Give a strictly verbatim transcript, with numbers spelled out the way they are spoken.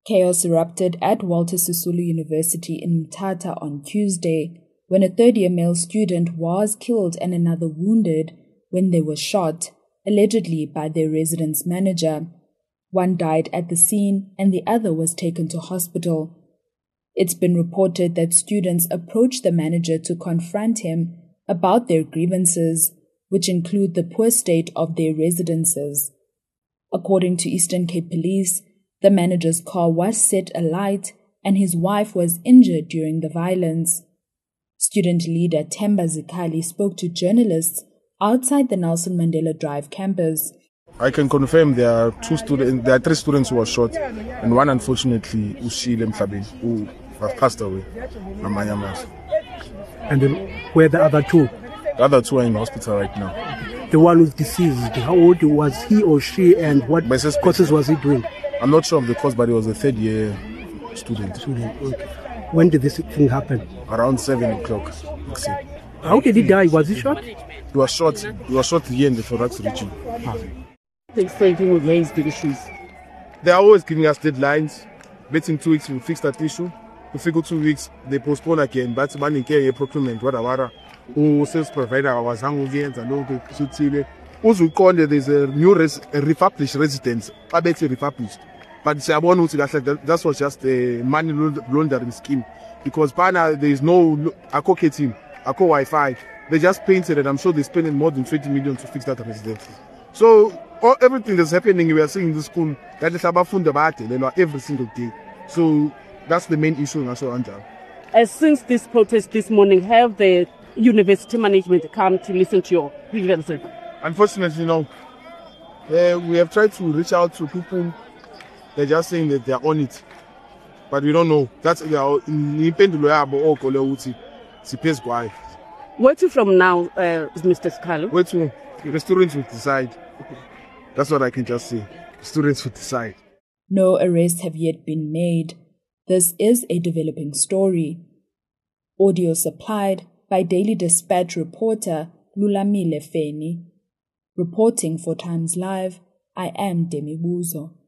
Chaos erupted at Walter Sisulu University in Mthatha on Tuesday when a third-year male student was killed and another wounded when they were shot, allegedly by their residence manager. One died at the scene and the other was taken to hospital. It's been reported that students approached the manager to confront him about their grievances, which include the poor state of their residences. According to Eastern Cape Police, the manager's car was set alight and his wife was injured during the violence. Student leader Themba Zikhali spoke to journalists outside the Nelson Mandela Drive campus. I can confirm there are two students, there are three students who were shot, and one unfortunately, Ushile Mhlabeni, who has passed away. And then where are the other two? The other two are in hospital right now. The one who's deceased, how old was he or she, and what courses was he doing? I'm not sure of the course, but he was a third year student. Student, okay. When did this thing happen? Around seven o'clock. How did he die? Was he shot? He was shot. He was shot here in the thorax region. Ah. They're saying we raised the issues. They are always giving us deadlines. Between two weeks, we fix that issue. We figure two weeks, they postpone again. But money carry a procurement, wada wada. Who sales provider was hanging and all the suit. Also, call there's a new res, a refurbished residence. I bet you refurbished. But that's was just a money laundering scheme. Because Pana, there is no Ako K team, Ako Wi-Fi. They just painted it. I'm sure they're spending more than twenty million to fix that residence. So all, everything that's happening, we are seeing in the school, that is about every single day. So that's the main issue in Anja. As since this protest this morning, have the university management come to listen to your grievances? Unfortunately, no. Uh, we have tried to reach out to people. They're just saying that they're on it. But we don't know. That's Where to from now, uh, Mister Zikhali? Where to? The students will decide. That's what I can just say. The students will decide. No arrests have yet been made. This is a developing story. Audio supplied by Daily Dispatch reporter Lulamile Feni. Reporting for Times Live, I am Demi Buzo.